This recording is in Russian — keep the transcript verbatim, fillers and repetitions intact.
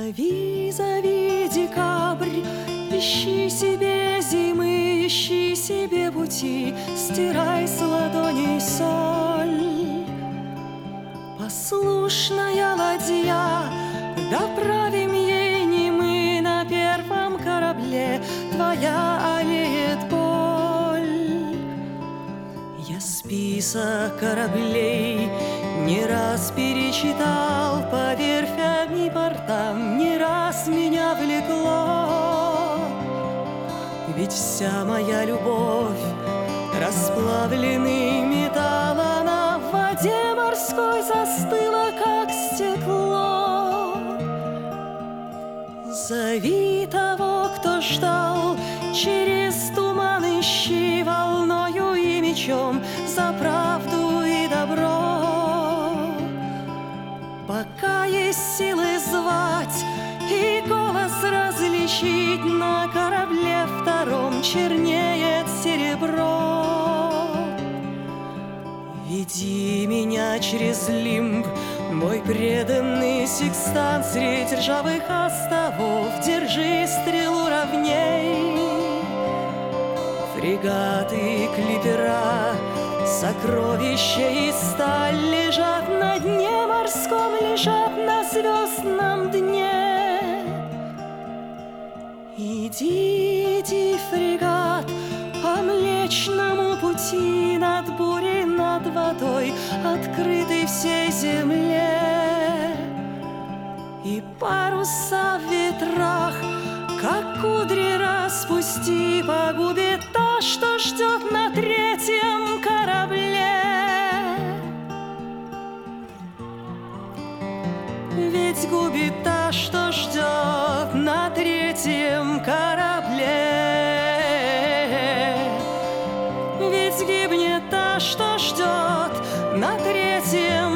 Зови, зови, декабрь, ищи себе зимы, ищи себе пути, стирай с ладоней соль. Послушная ладья, доправим ей не мы на первом корабле, твоя аллеет боль. Я список кораблей не раз перечитал, по верфям и портам не раз меня влекло. Ведь вся моя любовь расплавленный металл, она в воде морской застыла, как стекло. Зови того, кто ждал, через туман ищи, волною и мечом за правду и добро. Пока есть силы звать и голос различить, на корабле втором чернеет серебро. Веди меня через лимб, мой преданный секстант, средь ржавых островов держи стрелу ровней. Фрегаты, клипера, сокровища и сталь лежат на дне морском, лежат на звездном дне. Иди, иди, фрегат, по Млечному пути, над бурей, над водой, открытой всей земле. И паруса в ветрах, как кудри распусти, погубит та, что ждет на третьем корабле. Ведь губит та, что ждет на третьем корабле. Ведь гибнет та, что ждет на третьем